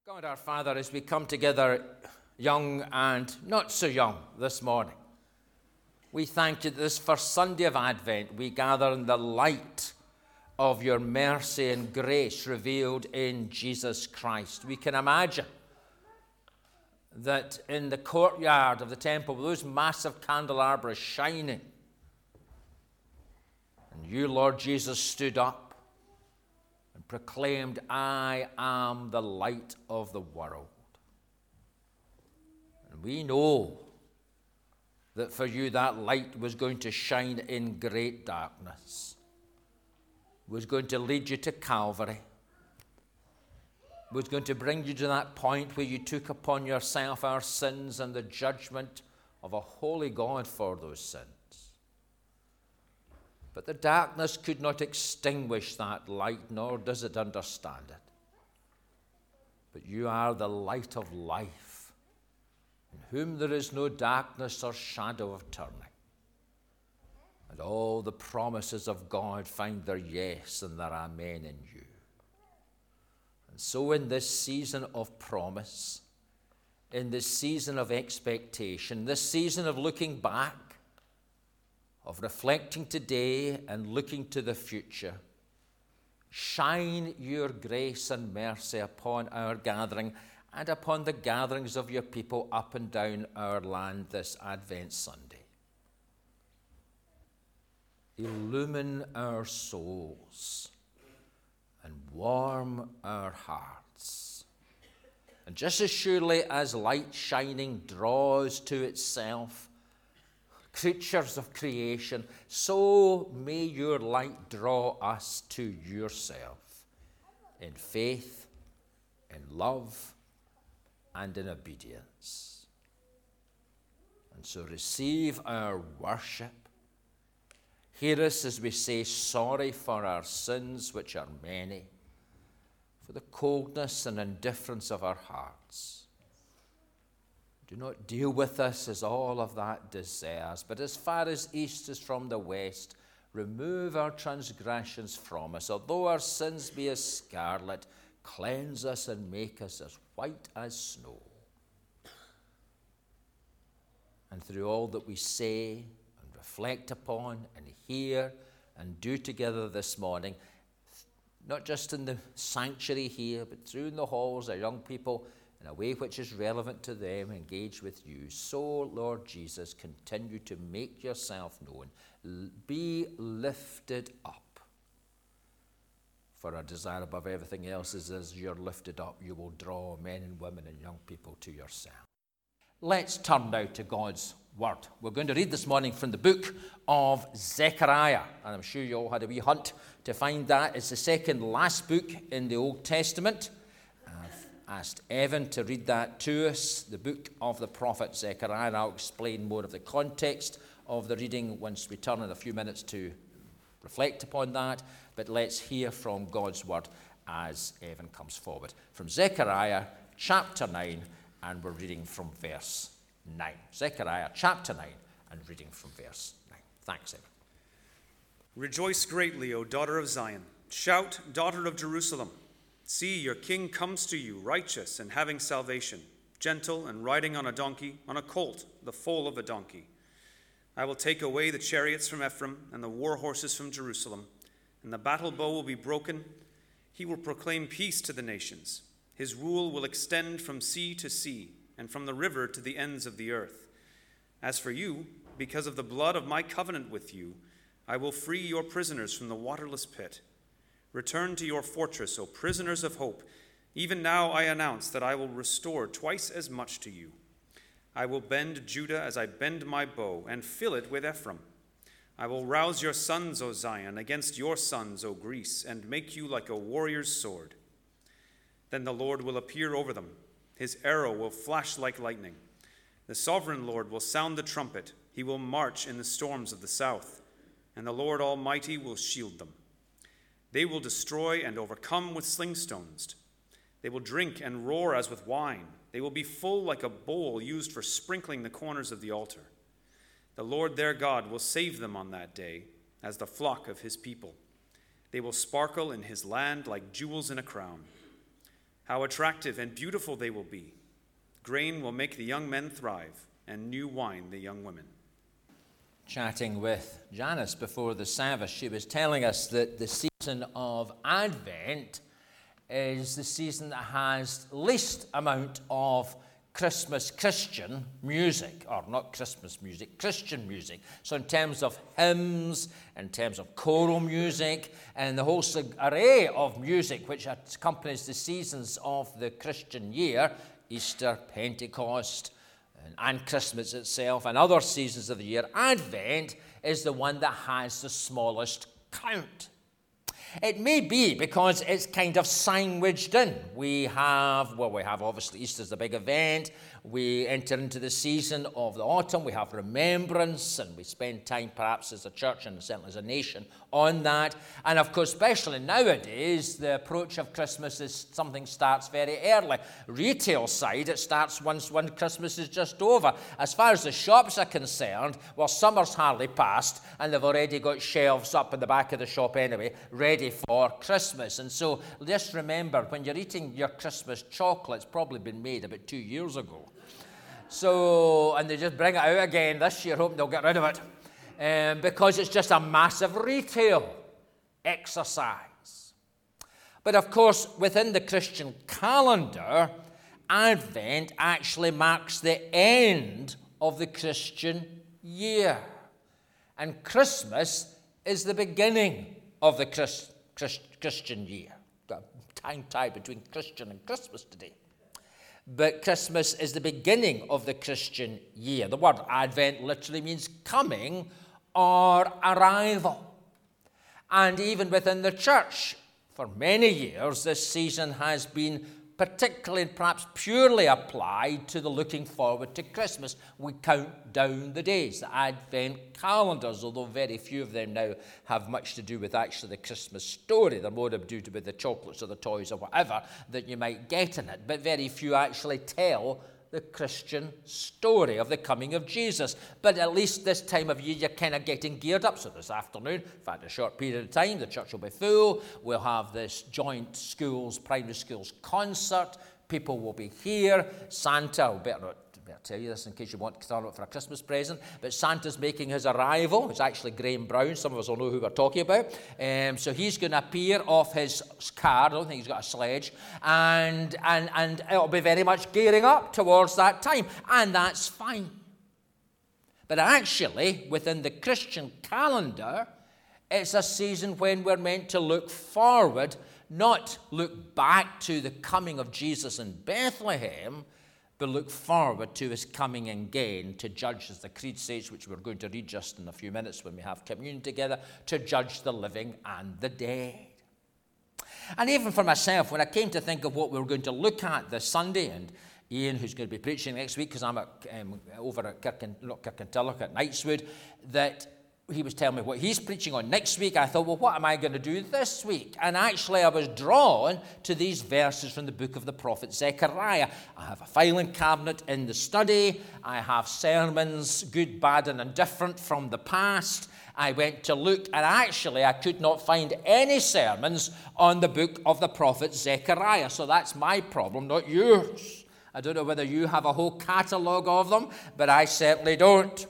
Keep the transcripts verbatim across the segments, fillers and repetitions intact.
God our Father, as we come together, young and not so young, this morning, we thank you that this first Sunday of Advent we gather in the light of your mercy and grace revealed in Jesus Christ. We can imagine that in the courtyard of the temple, with those massive candelabras shining, and you, Lord Jesus, stood up and proclaimed, I am the light of the world. And we know that for you that light was going to shine in great darkness, was going to lead you to Calvary, was going to bring you to that point where you took upon yourself our sins and the judgment of a holy God for those sins. But the darkness could not extinguish that light, nor does it understand it. But you are the light of life, in whom there is no darkness or shadow of turning. And all the promises of God find their yes and their amen in you. And so in this season of promise, in this season of expectation, this season of looking back, of reflecting today and looking to the future, shine your grace and mercy upon our gathering and upon the gatherings of your people up and down our land this Advent Sunday. Illumine our souls and warm our hearts. And just as surely as light shining draws to itself creatures of creation, so may your light draw us to yourself in faith, in love, and in obedience. And so receive our worship. Hear us as we say sorry for our sins, which are many, for the coldness and indifference of our hearts. Do not deal with us as all of that deserves, but as far as east is from the west, remove our transgressions from us. Although our sins be as scarlet, cleanse us and make us as white as snow. And through all that we say and reflect upon and hear and do together this morning, not just in the sanctuary here, but through in the halls, our young people, in a way which is relevant to them, engage with you. So, Lord Jesus, continue to make yourself known. Be lifted up. For our desire above everything else is as you're lifted up, you will draw men and women and young people to yourself. Let's turn now to God's Word. We're going to read this morning from the book of Zechariah. And I'm sure you all had a wee hunt to find that. It's the second last book in the Old Testament. Asked Evan to read that to us, the book of the prophet Zechariah, and I'll explain more of the context of the reading once we turn in a few minutes to reflect upon that. But let's hear from God's word as Evan comes forward. From Zechariah chapter nine, and we're reading from verse nine. Zechariah chapter nine, and reading from verse nine. Thanks, Evan. Rejoice greatly, O daughter of Zion. Shout, daughter of Jerusalem. See, your king comes to you, righteous and having salvation, gentle and riding on a donkey, on a colt, the foal of a donkey. I will take away the chariots from Ephraim and the war horses from Jerusalem, and the battle bow will be broken. He will proclaim peace to the nations. His rule will extend from sea to sea and from the river to the ends of the earth. As for you, because of the blood of my covenant with you, I will free your prisoners from the waterless pit. Return to your fortress, O prisoners of hope. Even now I announce that I will restore twice as much to you. I will bend Judah as I bend my bow, and fill it with Ephraim. I will rouse your sons, O Zion, against your sons, O Greece, and make you like a warrior's sword. Then the Lord will appear over them. His arrow will flash like lightning. The sovereign Lord will sound the trumpet. He will march in the storms of the south, and the Lord Almighty will shield them. They will destroy and overcome with sling stones. They will drink and roar as with wine. They will be full like a bowl used for sprinkling the corners of the altar. The Lord their God will save them on that day as the flock of his people. They will sparkle in his land like jewels in a crown. How attractive and beautiful they will be. Grain will make the young men thrive, and new wine the young women. Chatting with Janice before the service, she was telling us that the season of Advent is the season that has least amount of Christmas Christian music, or not Christmas music, Christian music. So in terms of hymns, in terms of choral music, and the whole array of music which accompanies the seasons of the Christian year, Easter, Pentecost, and, and Christmas itself, and other seasons of the year, Advent is the one that has the smallest count. It may be because it's kind of sandwiched in. We have, well, we have obviously Easter's the big event. We enter into the season of the autumn. We have remembrance, and we spend time perhaps as a church and certainly as a nation on that. And of course, especially nowadays, the approach of Christmas is something starts very early. Retail side, it starts once when Christmas is just over. As far as the shops are concerned, well, summer's hardly passed, and they've already got shelves up in the back of the shop anyway, ready for Christmas. And so just remember, when you're eating your Christmas chocolate, it's probably been made about two years ago. So, and they just bring it out again this year, hoping they'll get rid of it, um, because it's just a massive retail exercise. But of course, within the Christian calendar, Advent actually marks the end of the Christian year. And Christmas is the beginning of the Christ, Christ, Christian year. Got a time tie between Christian and Christmas today. But Christmas is the beginning of the Christian year. The word Advent literally means coming or arrival. And even within the church, for many years, this season has been particularly and perhaps purely applied to the looking forward to Christmas. We count down the days, the Advent calendars, although very few of them now have much to do with actually the Christmas story. They're more to do with the chocolates or the toys or whatever that you might get in it, but very few actually tell the Christian story of the coming of Jesus. But at least this time of year, you're kind of getting geared up. So this afternoon, in fact, a short period of time, the church will be full. We'll have this joint schools, primary schools concert. People will be here. Santa, we better not better tell you this in case you want to start it for a Christmas present, but Santa's making his arrival. It's actually Graham Brown. Some of us will know who we're talking about. Um, so he's going to appear off his car. I don't think he's got a sledge. And, and, and it'll be very much gearing up towards that time. And that's fine. But actually, within the Christian calendar, it's a season when we're meant to look forward, not look back to the coming of Jesus in Bethlehem, but look forward to his coming again to judge, as the Creed says, which we're going to read just in a few minutes when we have communion together, to judge the living and the dead. And even for myself, when I came to think of what we were going to look at this Sunday, and Ian, who's going to be preaching next week, because I'm at, um, over at Kirkin, not Kirkintilloch, at Knightswood, that he was telling me what he's preaching on next week. I thought, well, what am I going to do this week? And actually, I was drawn to these verses from the book of the prophet Zechariah. I have a filing cabinet in the study. I have sermons, good, bad, and indifferent from the past. I went to look, and actually, I could not find any sermons on the book of the prophet Zechariah. So that's my problem, not yours. I don't know whether you have a whole catalogue of them, but I certainly don't.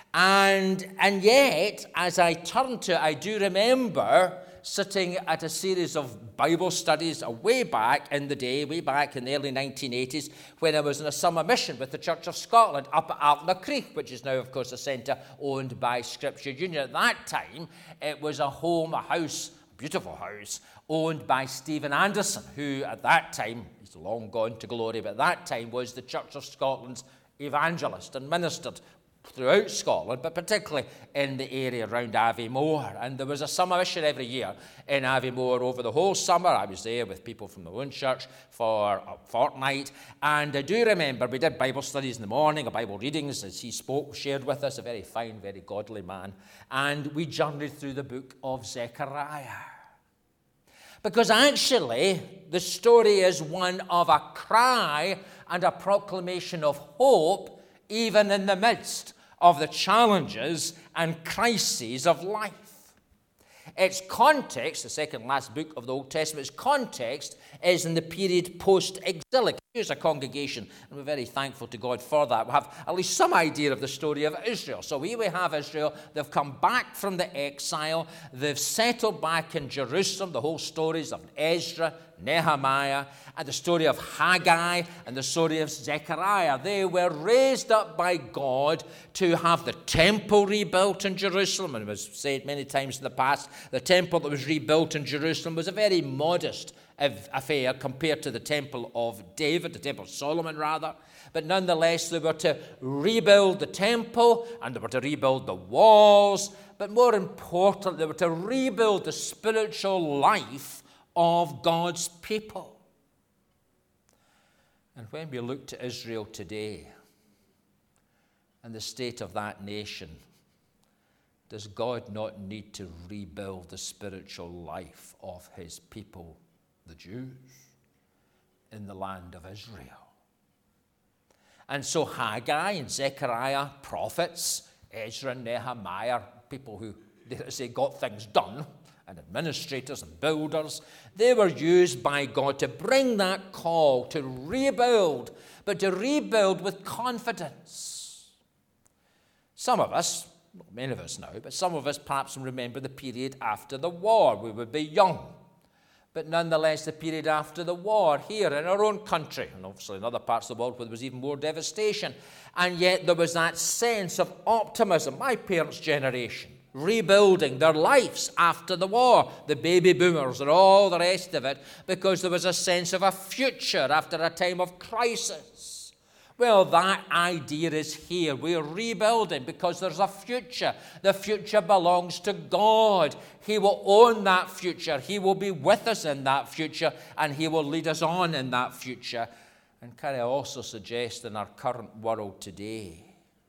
And and yet, as I turn to it, I do remember sitting at a series of Bible studies way back in the day, way back in the early nineteen eighties, when I was in a summer mission with the Church of Scotland up at Altna Creek, which is now, of course, a centre owned by Scripture Union. At that time, it was a home, a house, a beautiful house, owned by Stephen Anderson, who at that time, he's long gone to glory, but at that time was the Church of Scotland's evangelist and ministered throughout Scotland, but particularly in the area around Aviemore. And there was a summer mission every year in Aviemore over the whole summer. I was there with people from the own church for a fortnight. And I do remember we did Bible studies in the morning, or Bible readings as he spoke, shared with us, a very fine, very godly man. And we journeyed through the book of Zechariah. Because actually, the story is one of a cry and a proclamation of hope, even in the midst of the challenges and crises of life. Its context, the second last book of the Old Testament, its context is in the period post-exilic. Here's a congregation, and we're very thankful to God for that. We have at least some idea of the story of Israel. So here we have Israel. They've come back from the exile. They've settled back in Jerusalem. The whole stories of Ezra, Nehemiah, and the story of Haggai, and the story of Zechariah. They were raised up by God to have the temple rebuilt in Jerusalem. And it was said many times in the past, the temple that was rebuilt in Jerusalem was a very modest affair compared to the temple of David, the temple of Solomon rather. But nonetheless, they were to rebuild the temple, and they were to rebuild the walls. But more important, they were to rebuild the spiritual life of God's people. And when we look to Israel today and the state of that nation, does God not need to rebuild the spiritual life of his people, the Jews, in the land of Israel? And so Haggai and Zechariah, prophets, Ezra and Nehemiah, people who, dare I say, got things done, and administrators and builders, they were used by God to bring that call to rebuild, but to rebuild with confidence. Some of us, well, many of us now, but some of us perhaps remember the period after the war. We would be young. But nonetheless, the period after the war here in our own country, and obviously in other parts of the world where there was even more devastation, and yet there was that sense of optimism. My parents' generation, rebuilding their lives after the war, the baby boomers and all the rest of it, because there was a sense of a future after a time of crisis. Well, that idea is here. We're rebuilding because there's a future. The future belongs to God. He will own that future. He will be with us in that future, and he will lead us on in that future. And can I also suggest in our current world today,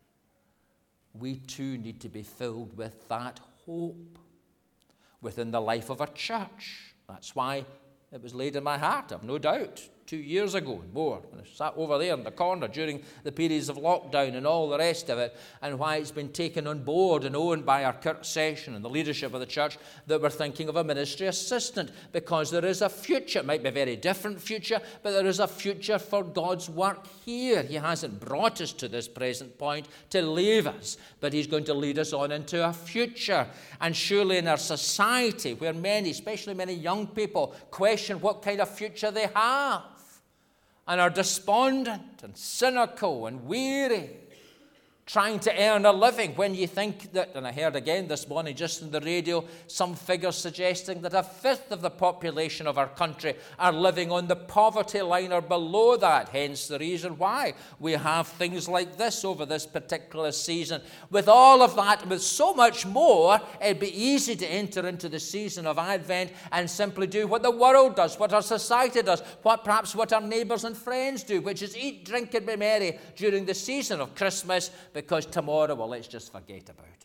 we too need to be filled with that hope within the life of a church. That's why it was laid in my heart, I've no doubt, two years ago and more, when I sat over there in the corner during the periods of lockdown and all the rest of it, and why it's been taken on board and owned by our Kurt Session and the leadership of the church, that we're thinking of a ministry assistant, because there is a future. It might be a very different future, but there is a future for God's work here. He hasn't brought us to this present point to leave us, but he's going to lead us on into a future. And surely in our society, where many, especially many young people, question what kind of future they have, and are despondent and cynical and weary, trying to earn a living, when you think that, and I heard again this morning just on the radio, some figures suggesting that a fifth of the population of our country are living on the poverty line or below that, hence the reason why we have things like this over this particular season. With all of that, with so much more, it'd be easy to enter into the season of Advent and simply do what the world does, what our society does, what perhaps what our neighbours and friends do, which is eat, drink, and be merry during the season of Christmas, because tomorrow, well, let's just forget about it.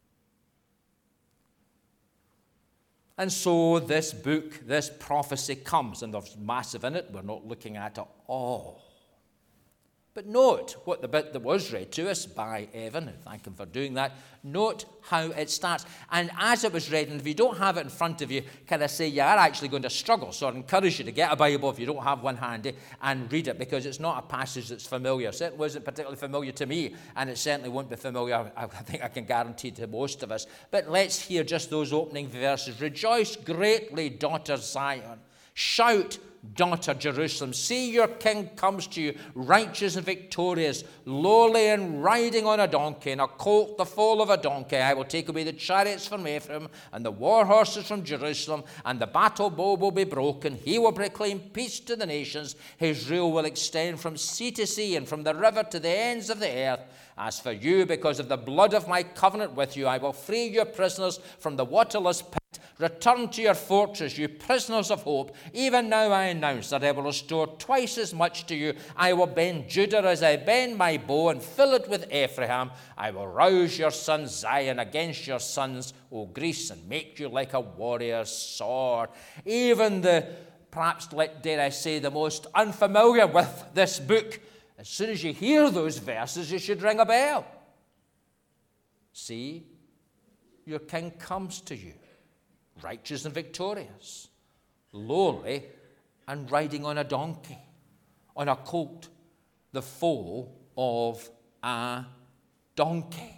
And so this book, this prophecy comes, and there's massive in it. We're not looking at it all. But note what the bit that was read to us by Evan, and thank him for doing that. Note how it starts. And as it was read, and if you don't have it in front of you, can I say you are actually going to struggle. So I encourage you to get a Bible if you don't have one handy and read it, because it's not a passage that's familiar. It certainly wasn't particularly familiar to me, and it certainly won't be familiar, I think I can guarantee, to most of us. But let's hear just those opening verses. Rejoice greatly, daughter Zion. Shout, daughter Jerusalem. See, your king comes to you, righteous and victorious, lowly and riding on a donkey, and a colt the foal of a donkey. I will take away the chariots from Ephraim and the war horses from Jerusalem, and the battle bow will be broken. He will proclaim peace to the nations. His rule will extend from sea to sea and from the river to the ends of the earth. As for you, because of the blood of my covenant with you, I will free your prisoners from the waterless pit. Return to your fortress, you prisoners of hope. Even now I announce that I will restore twice as much to you. I will bend Judah as I bend my bow, and fill it with Ephraim. I will rouse your son Zion against your sons, O Greece, and make you like a warrior's sword. Even the, perhaps, dare I say, the most unfamiliar with this book, as soon as you hear those verses, you should ring a bell. See, your king comes to you, righteous and victorious, lowly and riding on a donkey, on a colt, the foal of a donkey.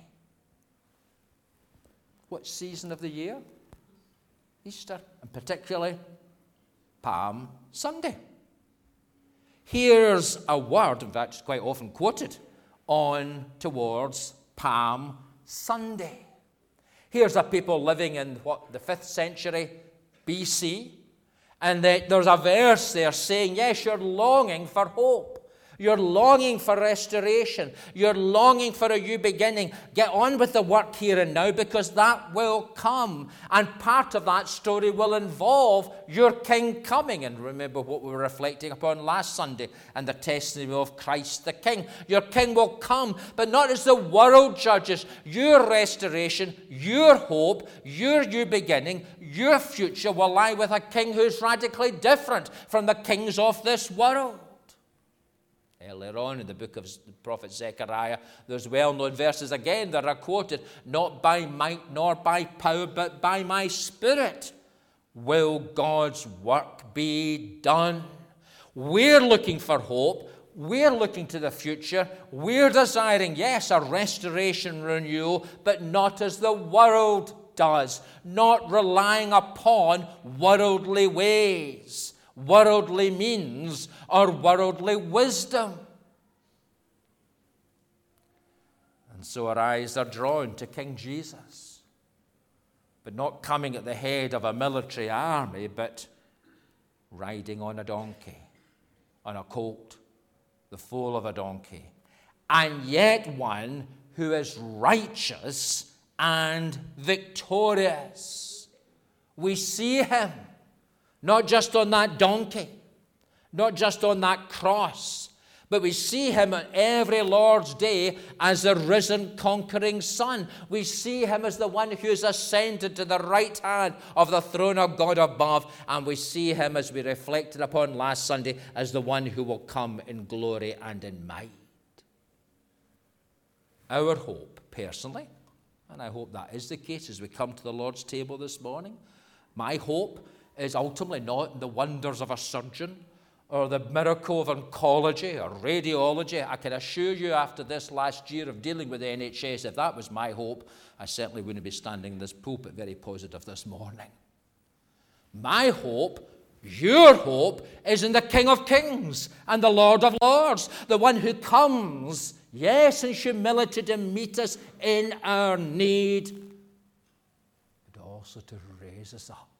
What season of the year? Easter, and particularly Palm Sunday. Here's a word, in fact, it's quite often quoted, on towards Palm Sunday. Here's a people living in, what, the fifth century B C, and they, there's a verse there saying, yes, you're longing for hope. You're longing for restoration. You're longing for a new beginning. Get on with the work here and now, because that will come. And part of that story will involve your King coming. And remember what we were reflecting upon last Sunday and the testimony of Christ the King. Your King will come, but not as the world judges. Your restoration, your hope, your new beginning, your future will lie with a King who's radically different from the kings of this world. Earlier on in the book of the prophet Zechariah, those well-known verses again that are quoted, not by might nor by power, but by my Spirit will God's work be done. We're looking for hope. We're looking to the future. We're desiring, yes, a restoration renewal, but not as the world does, not relying upon worldly ways, worldly means, or worldly wisdom. And so our eyes are drawn to King Jesus, but not coming at the head of a military army, but riding on a donkey, on a colt, the foal of a donkey, and yet one who is righteous and victorious. We see him not just on that donkey, not just on that cross, but we see him on every Lord's Day as the risen conquering Son. We see him as the one who has ascended to the right hand of the throne of God above, and we see him, as we reflected upon last Sunday, as the one who will come in glory and in might. Our hope, personally, and I hope that is the case as we come to the Lord's table this morning, my hope is ultimately not in the wonders of a surgeon or the miracle of oncology or radiology. I can assure you, after this last year of dealing with the N H S, if that was my hope, I certainly wouldn't be standing in this pulpit very positive this morning. My hope, your hope, is in the King of Kings and the Lord of Lords, the one who comes, yes, in humility to meet us in our need, but also to raise us up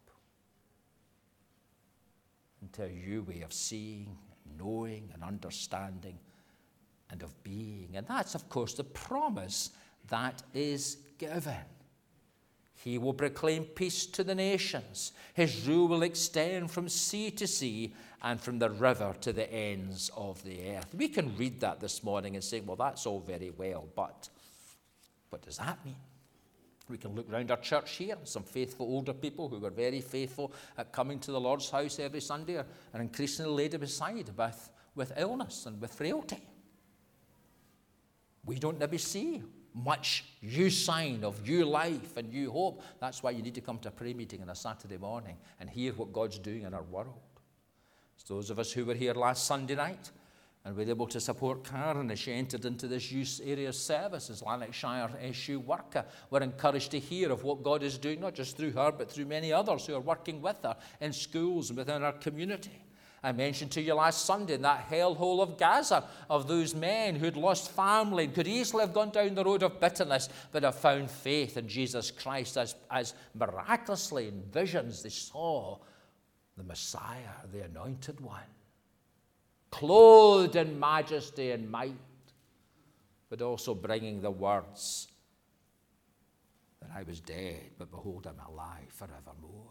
into a new way of seeing, knowing, and understanding, and of being. And that's, of course, the promise that is given. He will proclaim peace to the nations. His rule will extend from sea to sea and from the river to the ends of the earth. We can read that this morning and say, well, that's all very well, but what does that mean? We can look round our church here, some faithful older people who were very faithful at coming to the Lord's house every Sunday are, are increasingly laid beside with, with illness and with frailty. We don't maybe see much new sign of new life and new hope. That's why you need to come to a prayer meeting on a Saturday morning and hear what God's doing in our world. It's those of us who were here last Sunday night and were able to support Karen as she entered into this youth area service as Lanarkshire S U worker. We're encouraged to hear of what God is doing, not just through her, but through many others who are working with her in schools and within our community. I mentioned to you last Sunday in that hellhole of Gaza of those men who'd lost family and could easily have gone down the road of bitterness, but have found faith in Jesus Christ as, as miraculously in visions they saw the Messiah, the Anointed One, clothed in majesty and might, but also bringing the words that I was dead, but behold, I'm alive forevermore.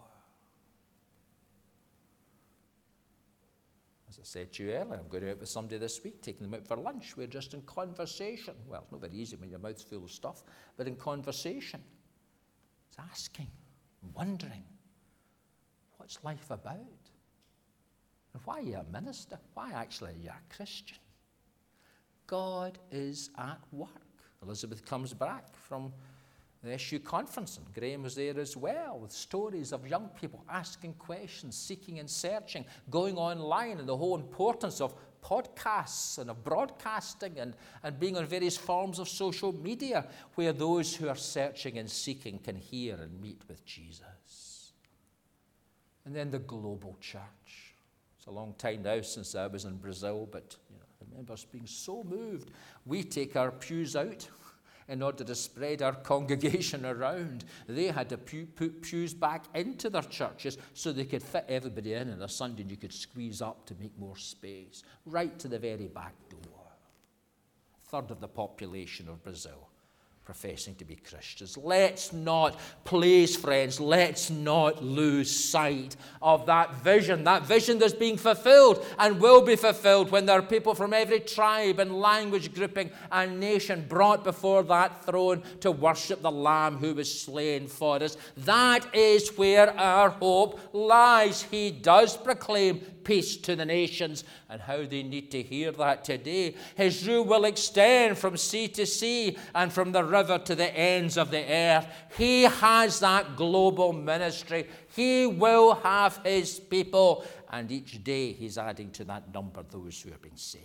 As I said to you earlier, I'm going out with somebody this week, taking them out for lunch. We're just in conversation. Well, it's not very easy when your mouth's full of stuff, but in conversation. It's asking, wondering, what's life about? And why are you a minister? Why actually are you a Christian? God is at work. Elizabeth comes back from the S U conference, and Graham was there as well, with stories of young people asking questions, seeking and searching, going online, and the whole importance of podcasts and of broadcasting and, and being on various forms of social media where those who are searching and seeking can hear and meet with Jesus. And then the global church. It's a long time now since I was in Brazil, but you know, I remember us being so moved. We take our pews out in order to spread our congregation around. They had to pew, put pews back into their churches so they could fit everybody in on a Sunday, and you could squeeze up to make more space, right to the very back door. A third of the population of Brazil professing to be Christians. Let's not, please friends, let's not lose sight of that vision, that vision that's being fulfilled and will be fulfilled when there are people from every tribe and language grouping and nation brought before that throne to worship the Lamb who was slain for us. That is where our hope lies. He does proclaim peace to the nations, and how they need to hear that today. His rule will extend from sea to sea and from the river to the ends of the earth. He has that global ministry. He will have his people, and each day he's adding to that number those who are being saved.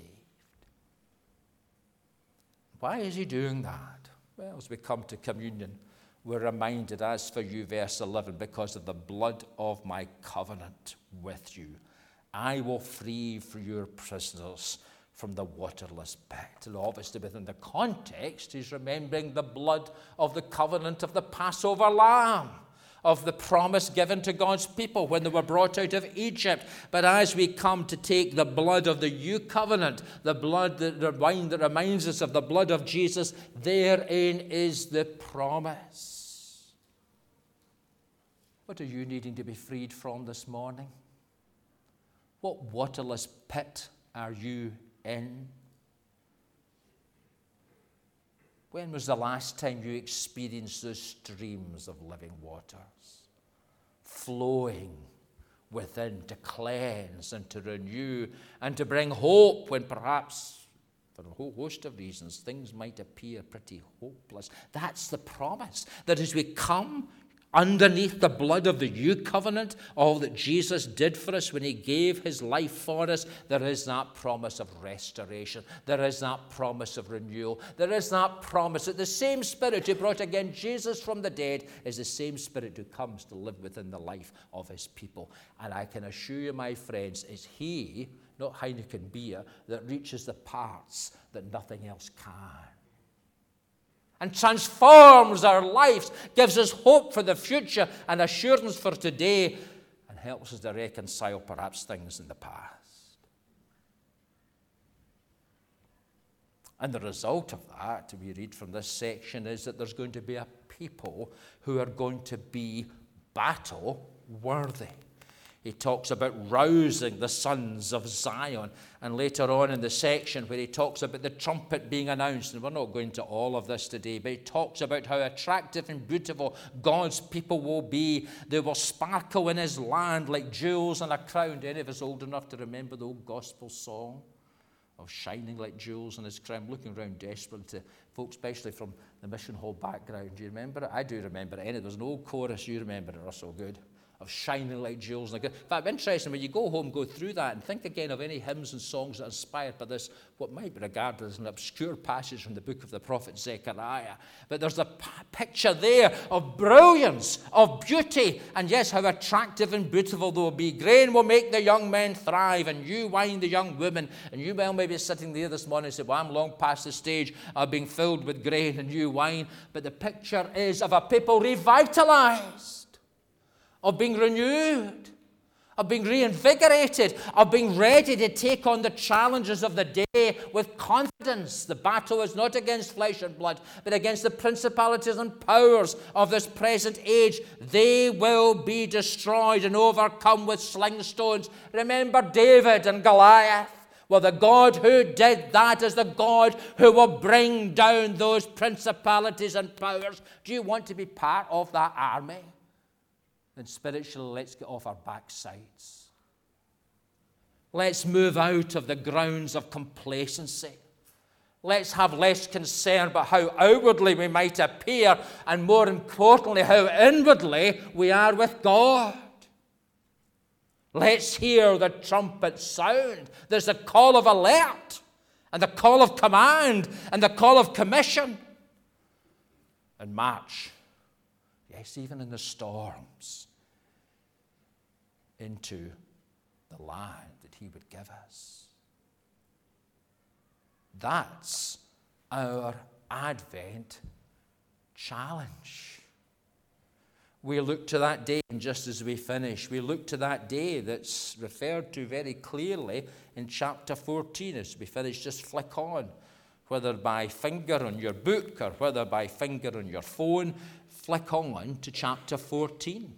Why is he doing that? Well, as we come to communion, we're reminded, as for you, verse eleven, because of the blood of my covenant with you, I will free for your prisoners from the waterless pit. And obviously within the context, he's remembering the blood of the covenant of the Passover lamb, of the promise given to God's people when they were brought out of Egypt. But as we come to take the blood of the new covenant, the blood that, the wine that reminds us of the blood of Jesus, therein is the promise. What are you needing to be freed from this morning? What waterless pit are you in? When was the last time you experienced those streams of living waters flowing within to cleanse and to renew and to bring hope when perhaps, for a whole host of reasons, things might appear pretty hopeless? That's the promise, that as we come underneath the blood of the new covenant, all that Jesus did for us when he gave his life for us, there is that promise of restoration. There is that promise of renewal. There is that promise that the same Spirit who brought again Jesus from the dead is the same Spirit who comes to live within the life of his people. And I can assure you, my friends, it's he, not Heineken beer, that reaches the parts that nothing else can, and transforms our lives, gives us hope for the future and assurance for today, and helps us to reconcile perhaps things in the past. And the result of that, we read from this section, is that there's going to be a people who are going to be battle worthy. He talks about rousing the sons of Zion. And later on in the section where he talks about the trumpet being announced, and we're not going to all of this today, but he talks about how attractive and beautiful God's people will be. They will sparkle in his land like jewels on a crown. Any of us old enough to remember the old gospel song of shining like jewels on his crown? I'm looking around desperately to folks, especially from the mission hall background. Do you remember it? I do remember it. Any, there's an old chorus. You remember it, Russell? Good. Of shining like jewels. In fact, interesting, when you go home, go through that and think again of any hymns and songs that are inspired by this, what might be regarded as an obscure passage from the book of the prophet Zechariah. But there's a p- picture there of brilliance, of beauty, and yes, how attractive and beautiful they will be. Grain will make the young men thrive, and new wine the young women. And you well may be sitting there this morning and say, well, I'm long past the stage of being filled with grain and new wine. But the picture is of a people revitalized, of being renewed, of being reinvigorated, of being ready to take on the challenges of the day with confidence. The battle is not against flesh and blood, but against the principalities and powers of this present age. They will be destroyed and overcome with sling stones. Remember David and Goliath. Well, the God who did that is the God who will bring down those principalities and powers. Do you want to be part of that army? Then spiritually, let's get off our backsides. Let's move out of the grounds of complacency. Let's have less concern about how outwardly we might appear, and more importantly, how inwardly we are with God. Let's hear the trumpet sound. There's a call of alert, and the call of command, and the call of commission. And march, yes, even in the storms, into the land that he would give us. That's our Advent challenge. We look to that day, and just as we finish, we look to that day that's referred to very clearly in chapter fourteen. As we finish, just flick on, whether by finger on your book or whether by finger on your phone, flick on to chapter fourteen.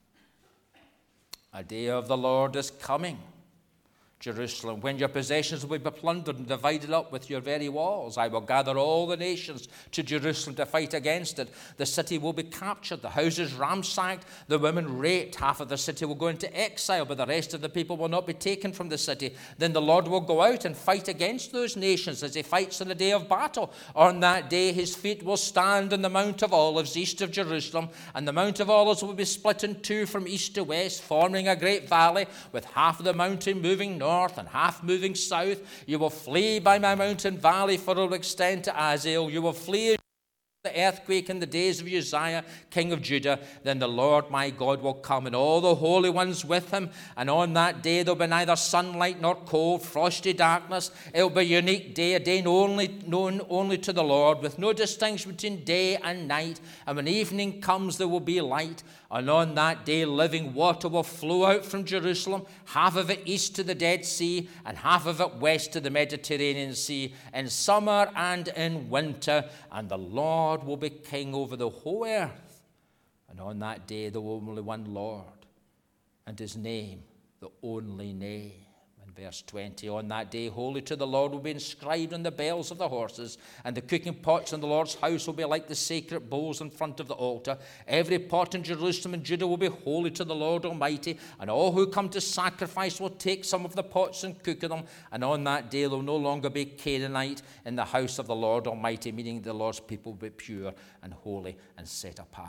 A day of the Lord is coming, Jerusalem, when your possessions will be plundered and divided up with your very walls. I will gather all the nations to Jerusalem to fight against it. The city will be captured, the houses ransacked, the women raped. Half of the city will go into exile, but the rest of the people will not be taken from the city. Then the Lord will go out and fight against those nations as he fights in the day of battle. On that day his feet will stand on the Mount of Olives east of Jerusalem, and the Mount of Olives will be split in two from east to west, forming a great valley, with half of the mountain moving north and half moving south. You will flee by my mountain valley, for it will extend to Azal. You will flee the earthquake in the days of Uzziah, king of Judah. Then the Lord my God will come, and all the holy ones with him. And on that day there will be neither sunlight nor cold, frosty darkness. It will be a unique day, a day only, known only to the Lord, with no distinction between day and night. And when evening comes, there will be light. And on that day living water will flow out from Jerusalem, half of it east to the Dead Sea, and half of it west to the Mediterranean Sea, in summer and in winter. And the Lord will be king over the whole earth. And on that day there will be only one Lord, and his name the only name. Verse twenty, on that day, holy to the Lord will be inscribed on the bells of the horses, and the cooking pots in the Lord's house will be like the sacred bowls in front of the altar. Every pot in Jerusalem and Judah will be holy to the Lord Almighty, and all who come to sacrifice will take some of the pots and cook in them. And on that day there will no longer be Canaanite in the house of the Lord Almighty, meaning the Lord's people will be pure and holy and set apart.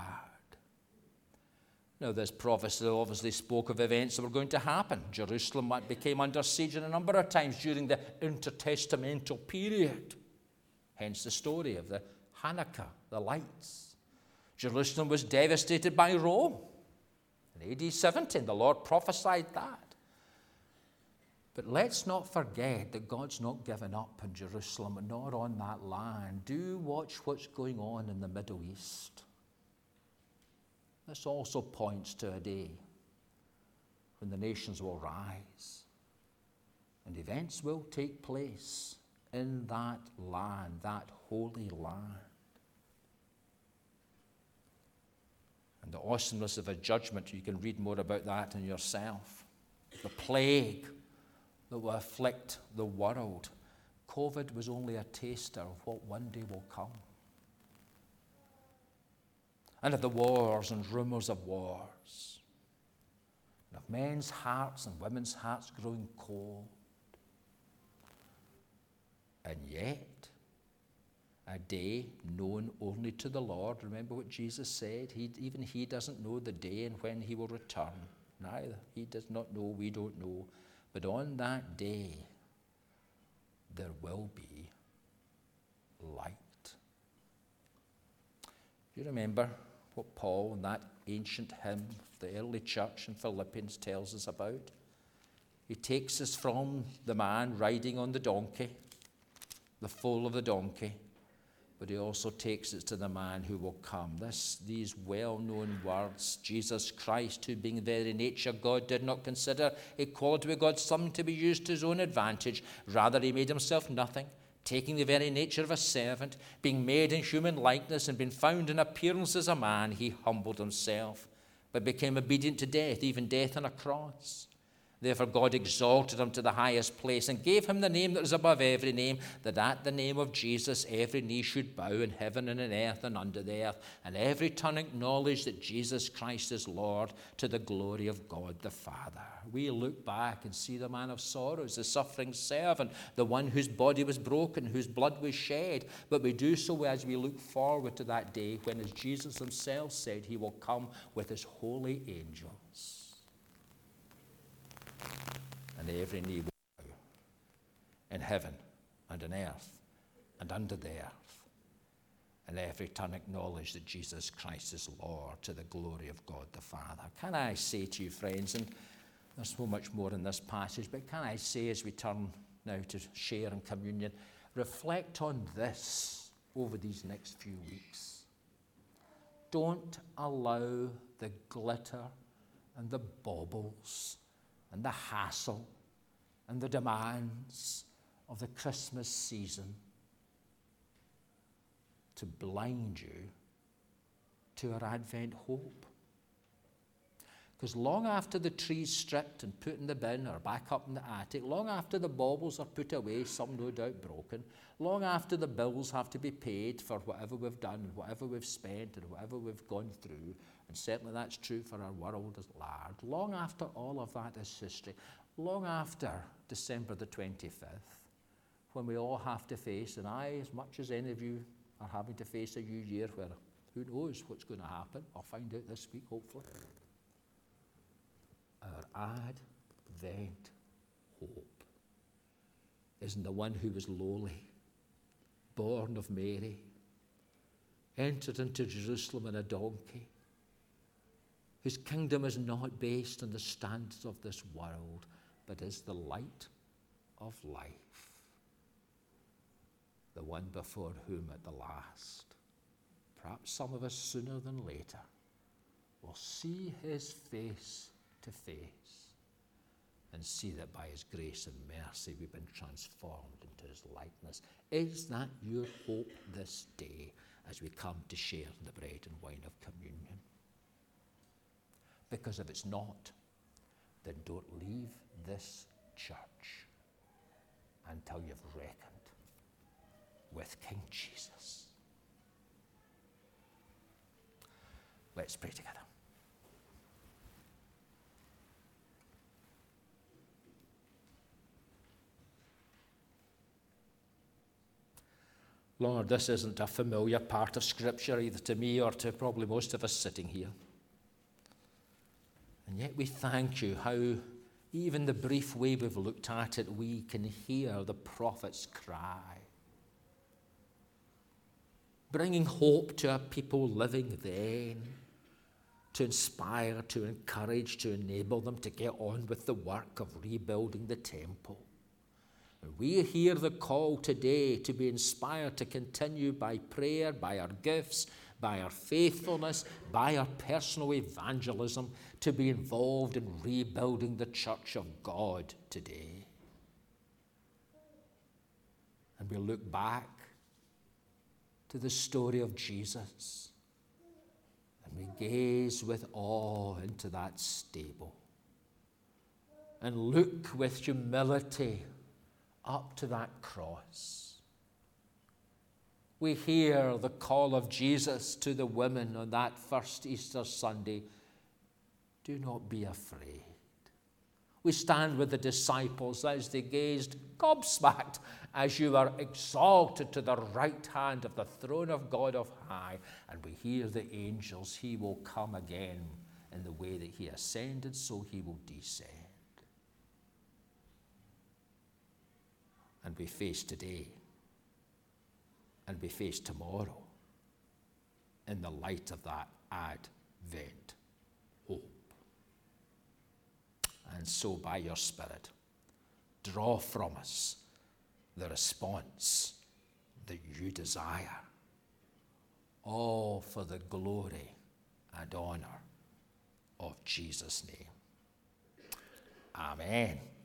Now, this prophecy obviously spoke of events that were going to happen. Jerusalem became under siege a number of times during the intertestamental period. Hence the story of the Hanukkah, the lights. Jerusalem was devastated by Rome. In A D seventeen, the Lord prophesied that. But let's not forget that God's not given up on Jerusalem, nor on that land. Do watch what's going on in the Middle East. This also points to a day when the nations will rise and events will take place in that land, that holy land. And the awesomeness of a judgment, you can read more about that in yourself. The plague that will afflict the world. COVID was only a taster of what one day will come. And of the wars and rumors of wars, and of men's hearts and women's hearts growing cold. And yet, a day known only to the Lord. Remember what Jesus said? He, even he doesn't know the day and when he will return. Neither. He does not know, we don't know. But on that day, there will be light. Do you remember what Paul in that ancient hymn of the early church in Philippians tells us about? He takes us from the man riding on the donkey, the foal of the donkey, but he also takes us to the man who will come. This, these well-known words, Jesus Christ, who being very nature God, did not consider equality with God something to be used to his own advantage. Rather, he made himself nothing, taking the very nature of a servant, being made in human likeness and being found in appearance as a man, he humbled himself, but became obedient to death, even death on a cross. Therefore God exalted him to the highest place and gave him the name that is above every name, that at the name of Jesus every knee should bow in heaven and in earth and under the earth, and every tongue acknowledge that Jesus Christ is Lord, to the glory of God the Father. We look back and see the man of sorrows, the suffering servant, the one whose body was broken, whose blood was shed. But we do so as we look forward to that day when, as Jesus himself said, he will come with his holy angels. And every knee will bow in heaven and on earth and under the earth, and every tongue acknowledge that Jesus Christ is Lord, to the glory of God the Father. Can I say to you, friends, and there's so much more in this passage, but can I say, as we turn now to share in communion, reflect on this over these next few weeks. Don't allow the glitter and the baubles and the hassle and the demands of the Christmas season to blind you to our Advent hope. Because long after the tree's stripped and put in the bin or back up in the attic, long after the baubles are put away, some no doubt broken, long after the bills have to be paid for whatever we've done and whatever we've spent and whatever we've gone through, and certainly that's true for our world at large, long after all of that is history, long after December the twenty-fifth, when we all have to face, and I, as much as any of you are having to face a new year where who knows what's going to happen, I'll find out this week hopefully. Our Advent hope is in the one who was lowly, born of Mary, entered into Jerusalem in a donkey, whose kingdom is not based on the standards of this world, but is the light of life, the one before whom at the last, perhaps some of us sooner than later, will see his face to face and see that by his grace and mercy we've been transformed into his likeness. Is that your hope this day as we come to share in the bread and wine of communion? Because if it's not, then don't leave this church until you've reckoned with King Jesus. Let's pray together. Lord, this isn't a familiar part of Scripture either to me or to probably most of us sitting here. And yet we thank you how, even the brief way we've looked at it, we can hear the prophet's cry, bringing hope to a people living then, to inspire, to encourage, to enable them to get on with the work of rebuilding the temple. We hear the call today to be inspired to continue by prayer, by our gifts, by our faithfulness, by our personal evangelism, to be involved in rebuilding the church of God today. And we look back to the story of Jesus, and we gaze with awe into that stable, and look with humility up to that cross. We hear the call of Jesus to the women on that first Easter Sunday, do not be afraid. We stand with the disciples as they gazed gobsmacked as you are exalted to the right hand of the throne of God of high, and we hear the angels, he will come again in the way that he ascended, so he will descend. And we face today, and we face tomorrow in the light of that Advent hope. And so by your Spirit, draw from us the response that you desire, all for the glory and honor of Jesus' name. Amen.